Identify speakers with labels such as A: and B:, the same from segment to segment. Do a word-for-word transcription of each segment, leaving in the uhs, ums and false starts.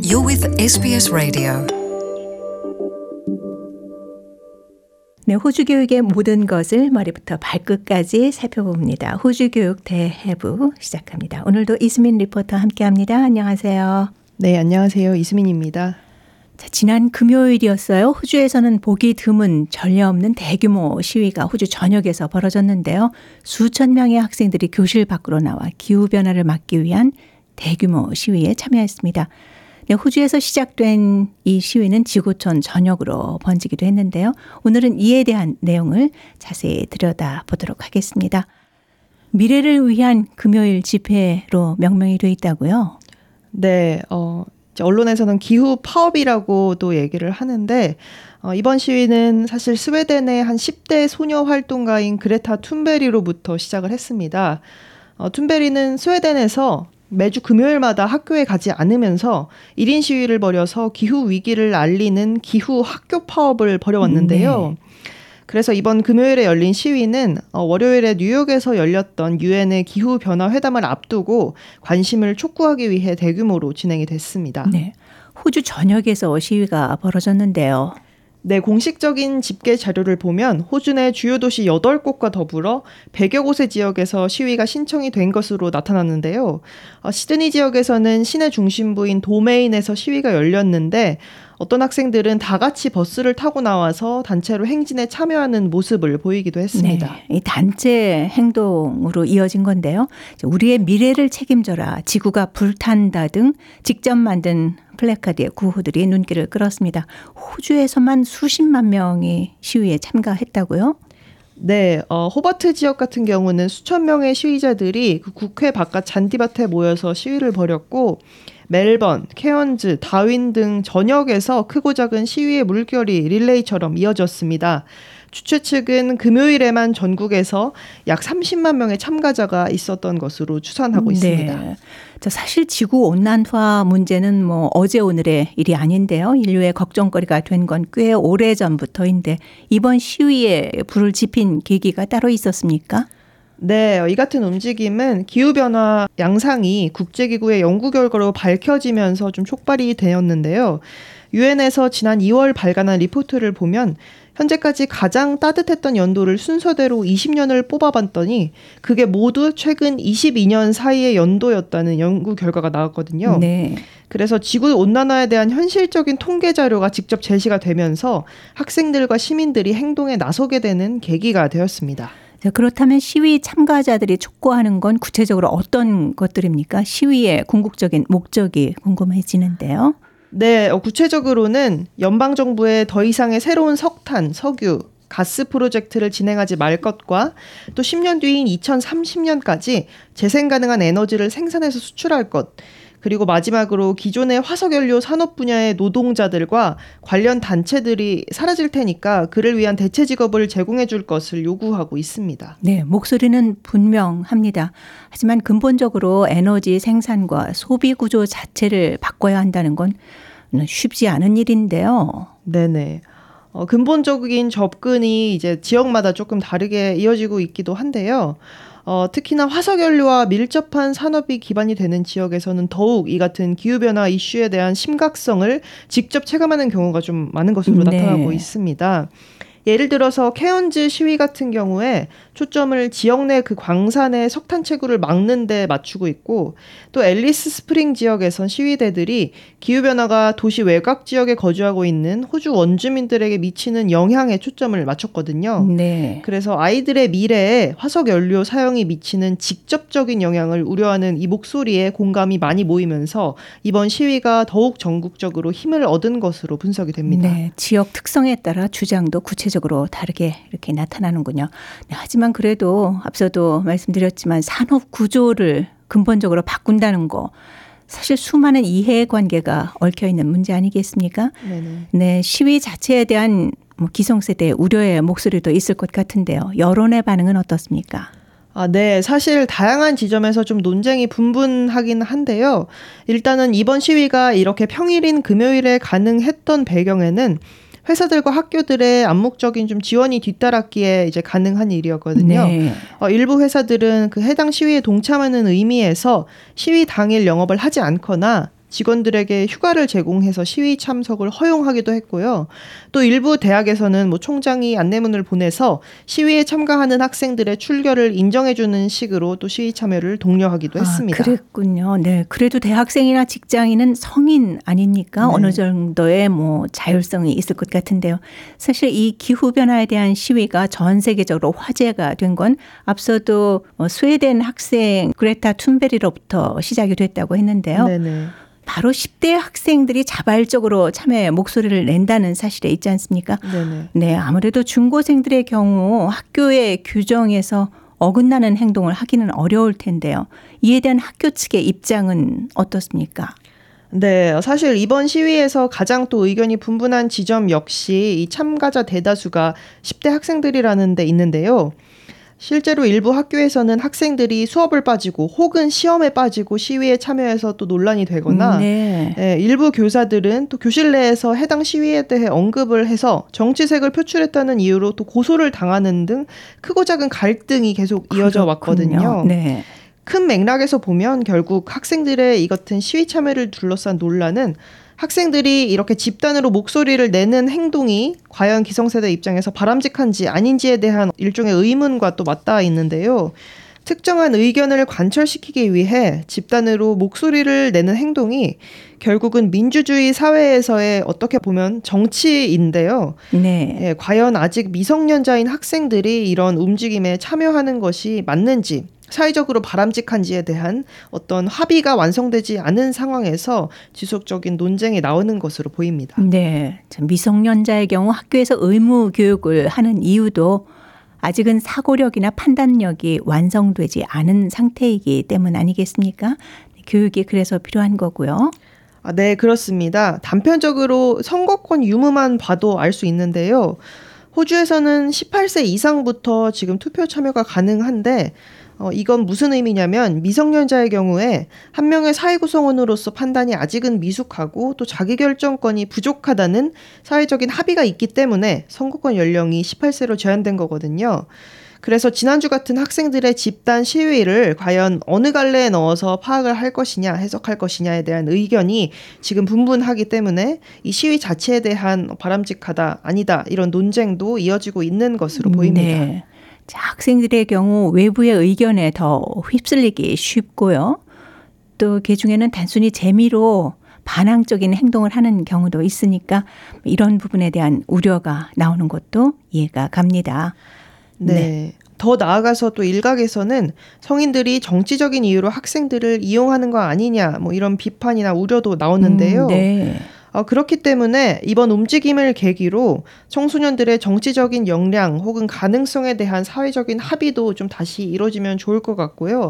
A: You're with 에스비에스 Radio.
B: 네, 호주 교육의 모든 것을 머리부터 발끝까지 살펴봅니다. 호주 교육 대해부 시작합니다. 오늘도 이수민 리포터 함께합니다. 안녕하세요.
C: 네, 안녕하세요. 이수민입니다.
B: 자, 지난 금요일이었어요. 호주에서는 보기 드문 전례 없는 대규모 시위가 호주 전역에서 벌어졌는데요. 수천 명의 학생들이 교실 밖으로 나와 기후변화를 막기 위한 대규모 시위에 참여했습니다. 네, 호주에서 시작된 이 시위는 지구촌 전역으로 번지기도 했는데요. 오늘은 이에 대한 내용을 자세히 들여다보도록 하겠습니다. 미래를 위한 금요일 집회로 명명이 돼 있다고요?
C: 네, 어, 언론에서는 기후 파업이라고도 얘기를 하는데 어, 이번 시위는 사실 스웨덴의 한 십 대 소녀 활동가인 그레타 툰베리로부터 시작을 했습니다. 어, 툰베리는 스웨덴에서 매주 금요일마다 학교에 가지 않으면서 일 인 시위를 벌여서 기후 위기를 알리는 기후 학교 파업을 벌여왔는데요. 네. 그래서 이번 금요일에 열린 시위는 월요일에 뉴욕에서 열렸던 유엔의 기후변화 회담을 앞두고 관심을 촉구하기 위해 대규모로 진행이 됐습니다.
B: 네, 호주 전역에서 시위가 벌어졌는데요.
C: 네, 공식적인 집계 자료를 보면 호주 내 주요 도시 여덟 곳과 더불어 백여 곳의 지역에서 시위가 신청이 된 것으로 나타났는데요. 어, 시드니 지역에서는 시내 중심부인 도메인에서 시위가 열렸는데 어떤 학생들은 다 같이 버스를 타고 나와서 단체로 행진에 참여하는 모습을 보이기도 했습니다.
B: 네, 이 단체 행동으로 이어진 건데요. 우리의 미래를 책임져라, 지구가 불탄다 등 직접 만든 플래카드의 구호들이 눈길을 끌었습니다. 호주에서만 수십만 명이 시위에 참가했다고요?
C: 네, 어, 호버트 지역 같은 경우는 수천 명의 시위자들이 그 국회 바깥 잔디밭에 모여서 시위를 벌였고 멜번, 케언즈, 다윈 등 전역에서 크고 작은 시위의 물결이 릴레이처럼 이어졌습니다. 주최 측은 금요일에만 전국에서 약 삼십만 명의 참가자가 있었던 것으로 추산하고 있습니다.
B: 네. 자, 사실 지구 온난화 문제는 뭐 어제 오늘의 일이 아닌데요. 인류의 걱정거리가 된 건 꽤 오래 전부터인데 이번 시위에 불을 지핀 계기가 따로 있었습니까?
C: 네, 이 같은 움직임은 기후변화 양상이 국제기구의 연구 결과로 밝혀지면서 좀 촉발이 되었는데요. 유엔에서 지난 이월 발간한 리포트를 보면 현재까지 가장 따뜻했던 연도를 순서대로 이십 년을 뽑아봤더니 그게 모두 최근 이십이 년 사이의 연도였다는 연구 결과가 나왔거든요.
B: 네.
C: 그래서 지구온난화에 대한 현실적인 통계 자료가 직접 제시가 되면서 학생들과 시민들이 행동에 나서게 되는 계기가 되었습니다.
B: 자, 그렇다면 시위 참가자들이 촉구하는 건 구체적으로 어떤 것들입니까? 시위의 궁극적인 목적이 궁금해지는데요.
C: 네, 어, 구체적으로는 연방정부의 더 이상의 새로운 석탄, 석유, 가스 프로젝트를 진행하지 말 것과 또 십 년 뒤인 이천삼십 년까지 재생 가능한 에너지를 생산해서 수출할 것, 그리고 마지막으로 기존의 화석연료 산업 분야의 노동자들과 관련 단체들이 사라질 테니까 그를 위한 대체 직업을 제공해 줄 것을 요구하고 있습니다.
B: 네, 목소리는 분명합니다. 하지만 근본적으로 에너지 생산과 소비 구조 자체를 바꿔야 한다는 건 쉽지 않은 일인데요.
C: 네네. 어, 근본적인 접근이 이제 지역마다 조금 다르게 이어지고 있기도 한데요. 어, 특히나 화석연료와 밀접한 산업이 기반이 되는 지역에서는 더욱 이 같은 기후변화 이슈에 대한 심각성을 직접 체감하는 경우가 좀 많은 것으로
B: 네.
C: 나타나고 있습니다. 예를 들어서 케언즈 시위 같은 경우에 초점을 지역 내 그 광산의 석탄 채굴을 막는 데 맞추고 있고 또 앨리스 스프링 지역에선 시위대들이 기후변화가 도시 외곽 지역에 거주하고 있는 호주 원주민들에게 미치는 영향에 초점을 맞췄거든요.
B: 네.
C: 그래서 아이들의 미래에 화석연료 사용이 미치는 직접적인 영향을 우려하는 이 목소리에 공감이 많이 모이면서 이번 시위가 더욱 전국적으로 힘을 얻은 것으로 분석이 됩니다.
B: 네, 지역 특성에 따라 주장도 구체적으로 다르게 이렇게 나타나는군요. 네, 하지만 그래도 앞서도 말씀드렸지만 산업 구조를 근본적으로 바꾼다는 거 사실 수많은 이해관계가 얽혀있는 문제 아니겠습니까?
C: 네네.
B: 네, 시위 자체에 대한 뭐 기성세대의 우려의 목소리도 있을 것 같은데요. 여론의 반응은 어떻습니까?
C: 아, 네. 사실 다양한 지점에서 좀 논쟁이 분분하긴 한데요. 일단은 이번 시위가 이렇게 평일인 금요일에 가능했던 배경에는 회사들과 학교들의 암묵적인 좀 지원이 뒤따랐기에 이제 가능한 일이었거든요.
B: 네.
C: 어, 일부 회사들은 그 해당 시위에 동참하는 의미에서 시위 당일 영업을 하지 않거나 직원들에게 휴가를 제공해서 시위 참석을 허용하기도 했고요. 또 일부 대학에서는 뭐 총장이 안내문을 보내서 시위에 참가하는 학생들의 출결을 인정해주는 식으로 또 시위 참여를 독려하기도
B: 아,
C: 했습니다.
B: 그랬군요. 네, 그래도 대학생이나 직장인은 성인 아닙니까?
C: 네.
B: 어느 정도의 뭐 자율성이 있을 것 같은데요. 사실 이 기후 변화에 대한 시위가 전 세계적으로 화제가 된 건 앞서도 스웨덴 학생 그레타 툰베리로부터 시작이 됐다고 했는데요.
C: 네네.
B: 바로 십 대 학생들이 자발적으로 참여해 목소리를 낸다는 사실에 있지 않습니까?
C: 네네.
B: 네, 아무래도 중고생들의 경우 학교의 규정에서 어긋나는 행동을 하기는 어려울 텐데요. 이에 대한 학교 측의 입장은 어떻습니까?
C: 네, 사실 이번 시위에서 가장 또 의견이 분분한 지점 역시 이 참가자 대다수가 십 대 학생들이라는 데 있는데요. 실제로 일부 학교에서는 학생들이 수업을 빠지고 혹은 시험에 빠지고 시위에 참여해서 또 논란이 되거나
B: 네.
C: 예, 일부 교사들은 또 교실 내에서 해당 시위에 대해 언급을 해서 정치색을 표출했다는 이유로 또 고소를 당하는 등 크고 작은 갈등이 계속 이어져
B: 그렇군요.
C: 왔거든요.
B: 네.
C: 큰 맥락에서 보면 결국 학생들의 이 같은 시위 참여를 둘러싼 논란은 학생들이 이렇게 집단으로 목소리를 내는 행동이 과연 기성세대 입장에서 바람직한지 아닌지에 대한 일종의 의문과 또 맞닿아 있는데요. 특정한 의견을 관철시키기 위해 집단으로 목소리를 내는 행동이 결국은 민주주의 사회에서의 어떻게 보면 정치인데요.
B: 네.
C: 예, 과연 아직 미성년자인 학생들이 이런 움직임에 참여하는 것이 맞는지 사회적으로 바람직한지에 대한 어떤 합의가 완성되지 않은 상황에서 지속적인 논쟁이 나오는 것으로 보입니다.
B: 네. 미성년자의 경우 학교에서 의무 교육을 하는 이유도 아직은 사고력이나 판단력이 완성되지 않은 상태이기 때문 아니겠습니까? 교육이 그래서 필요한 거고요.
C: 아, 네, 그렇습니다. 단편적으로 선거권 유무만 봐도 알 수 있는데요. 호주에서는 십팔 세 이상부터 지금 투표 참여가 가능한데 어, 이건 무슨 의미냐면 미성년자의 경우에 한 명의 사회구성원으로서 판단이 아직은 미숙하고 또 자기결정권이 부족하다는 사회적인 합의가 있기 때문에 선거권 연령이 십팔 세로 제한된 거거든요. 그래서 지난주 같은 학생들의 집단 시위를 과연 어느 갈래에 넣어서 파악을 할 것이냐 해석할 것이냐에 대한 의견이 지금 분분하기 때문에 이 시위 자체에 대한 바람직하다 아니다 이런 논쟁도 이어지고 있는 것으로 보입니다.
B: 네. 자, 학생들의 경우 외부의 의견에 더 휩쓸리기 쉽고요. 또 그중에는 단순히 재미로 반항적인 행동을 하는 경우도 있으니까 이런 부분에 대한 우려가 나오는 것도 이해가 갑니다.
C: 네.
B: 네.
C: 더 나아가서 또 일각에서는 성인들이 정치적인 이유로 학생들을 이용하는 거 아니냐 뭐 이런 비판이나 우려도 나오는데요.
B: 음, 네.
C: 어, 그렇기 때문에 이번 움직임을 계기로 청소년들의 정치적인 역량 혹은 가능성에 대한 사회적인 합의도 좀 다시 이루어지면 좋을 것 같고요.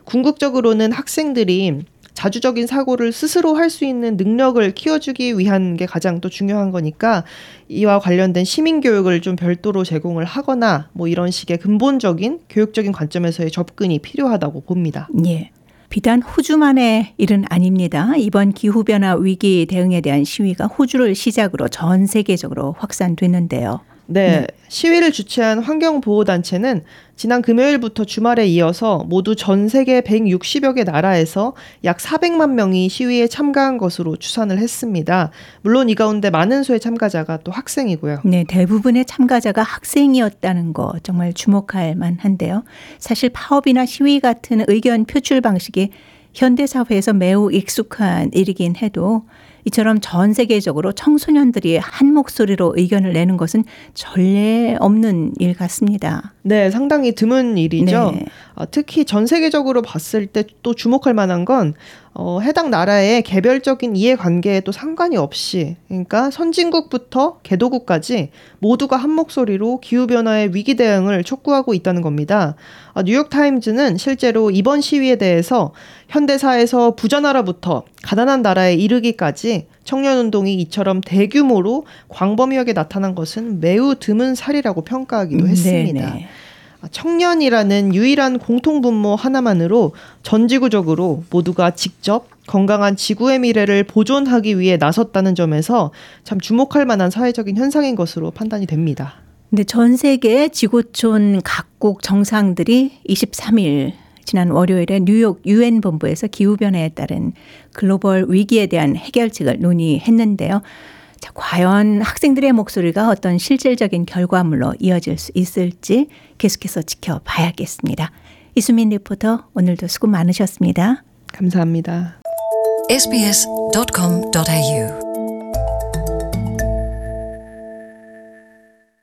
C: 궁극적으로는 학생들이 자주적인 사고를 스스로 할 수 있는 능력을 키워주기 위한 게 가장 또 중요한 거니까 이와 관련된 시민교육을 좀 별도로 제공을 하거나 뭐 이런 식의 근본적인 교육적인 관점에서의 접근이 필요하다고 봅니다.
B: 예. 비단 호주만의 일은 아닙니다. 이번 기후변화 위기 대응에 대한 시위가 호주를 시작으로 전 세계적으로 확산됐는데요.
C: 네,
B: 네.
C: 시위를 주최한 환경보호단체는 지난 금요일부터 주말에 이어서 모두 전 세계 백육십여 개 나라에서 약 사백만 명이 시위에 참가한 것으로 추산을 했습니다. 물론 이 가운데 많은 수의 참가자가 또 학생이고요.
B: 네, 대부분의 참가자가 학생이었다는 거 정말 주목할 만한데요. 사실 파업이나 시위 같은 의견 표출 방식이 현대사회에서 매우 익숙한 일이긴 해도 이처럼 전 세계적으로 청소년들이 한 목소리로 의견을 내는 것은 전례 없는 일 같습니다.
C: 네, 상당히 드문 일이죠.
B: 네.
C: 어, 특히 전 세계적으로 봤을 때 또 주목할 만한 건 어, 해당 나라의 개별적인 이해관계에 또 상관이 없이 그러니까 선진국부터 개도국까지 모두가 한 목소리로 기후변화의 위기 대응을 촉구하고 있다는 겁니다. 어, 뉴욕타임즈는 실제로 이번 시위에 대해서 현대사에서 부자나라부터 가난한 나라에 이르기까지 청년운동이 이처럼 대규모로 광범위하게 나타난 것은 매우 드문 사례라고 평가하기도 했습니다.
B: 네네.
C: 청년이라는 유일한 공통분모 하나만으로 전지구적으로 모두가 직접 건강한 지구의 미래를 보존하기 위해 나섰다는 점에서 참 주목할 만한 사회적인 현상인 것으로 판단이 됩니다.
B: 근데 전 세계 지구촌 각국 정상들이 이십삼 일 지난 월요일에 뉴욕 유엔 본부에서 기후변화에 따른 글로벌 위기에 대한 해결책을 논의했는데요. 자, 과연 학생들의 목소리가 어떤 실질적인 결과물로 이어질 수 있을지 계속해서 지켜봐야겠습니다. 이수민 리포터, 오늘도 수고 많으셨습니다.
C: 감사합니다.
A: 에스비에스 닷 컴 닷 에이유